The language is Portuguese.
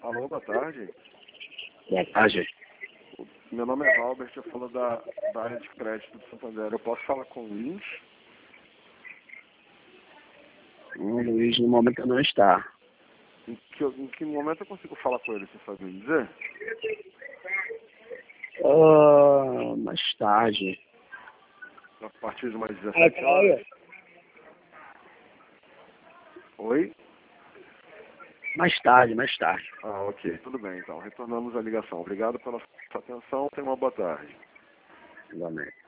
Alô, boa tarde. Boa tarde. Meu nome é Robert, eu falo da área de crédito do Santander. Eu posso falar com o Luiz? O Luiz no momento não está. Em que momento eu consigo falar com ele, você sabe me dizer? Mais tarde. A partir de umas 17 horas? Oi? Mais tarde. Ah, ok. Tudo bem, então. Retornamos a ligação. Obrigado pela sua atenção. Tenha uma boa tarde. Igualmente.